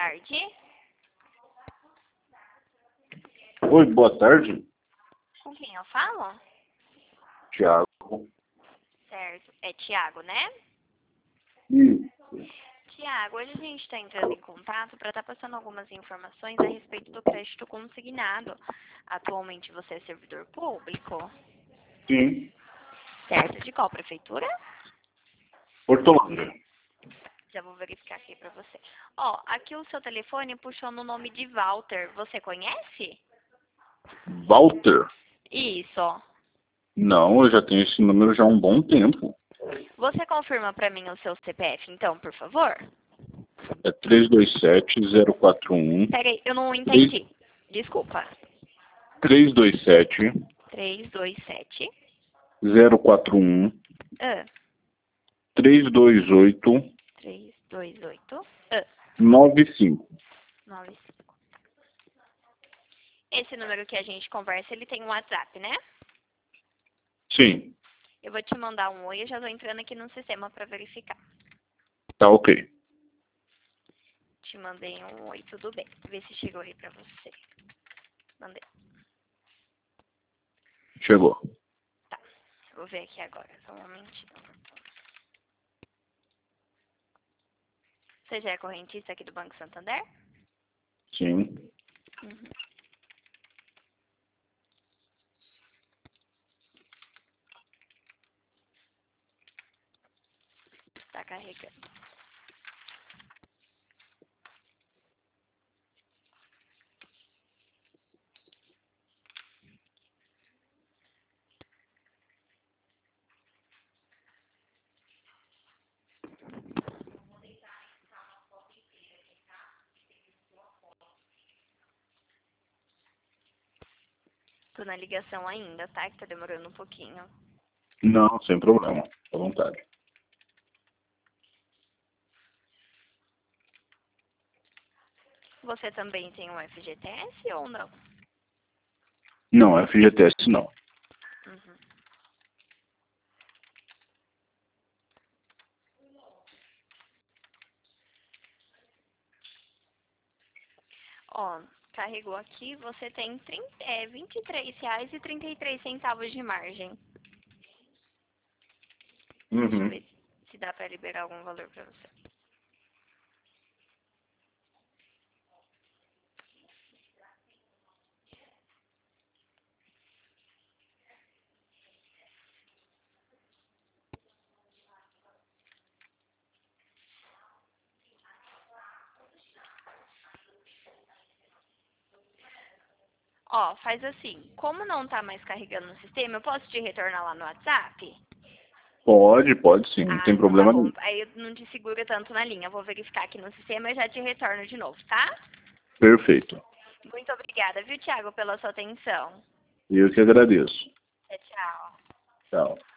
tarde. Oi, boa tarde. Com quem eu falo? Thiago. Certo. É Thiago, né? Isso. Thiago, hoje a gente está entrando em contato para estar passando algumas informações a respeito do crédito consignado. Atualmente você é servidor público? Sim. Certo. De qual prefeitura? Hortolândia. Já vou verificar aqui para você. Ó, aqui o seu telefone puxou no nome de Walter. Você conhece? Walter? Isso. Não, eu já tenho esse número já há um bom tempo. Você confirma para mim o seu CPF, então, por favor? É 327-041. Peraí, eu não entendi. Desculpa. 327-041. 327. 328. 328. 95. 95. Esse número que a gente conversa, ele tem um WhatsApp, né? Sim. Eu vou te mandar um oi, eu já tô entrando aqui no sistema para verificar. Tá ok. Te mandei um oi, tudo bem. Vê se chegou aí pra você. Mandei. Chegou. Tá. Vou ver aqui agora, só um momentinho. Você já é correntista aqui do Banco Santander? Sim. Uhum. Tá carregando. Tô na ligação ainda, tá? Que tá demorando um pouquinho. Não, sem problema. À vontade. Você também tem um FGTS ou não? Não, FGTS não. Uhum. Ó, carregou aqui, você tem R$ 23,33 de margem. Deixa eu Uhum. ver se dá pra liberar algum valor pra você. Ó, faz assim, como não tá mais carregando no sistema, eu posso te retornar lá no WhatsApp? Pode sim, não Ah, tem então tá problema bom. nenhum. Aí eu não te seguro tanto na linha. Vou verificar aqui no sistema e já te retorno de novo, tá? Perfeito. Muito obrigada, viu, Thiago, pela sua atenção. Eu que agradeço. Tchau. Tchau.